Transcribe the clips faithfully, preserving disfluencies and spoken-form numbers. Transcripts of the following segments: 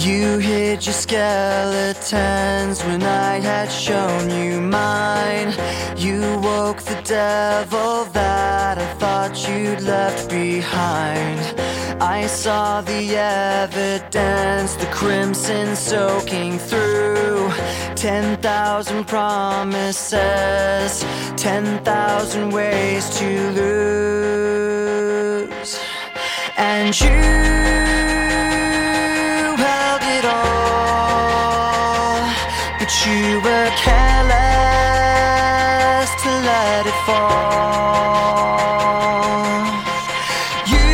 You hid your skeletons when I had shown you mine. You woke the devil that I thought you'd left behind. I saw the evidence, the crimson soaking through. Ten thousand promises, ten thousand ways to lose. And you held it all, but you were careless to let it fall. You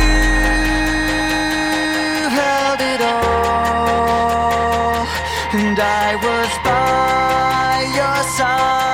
held it all, and I was by your side.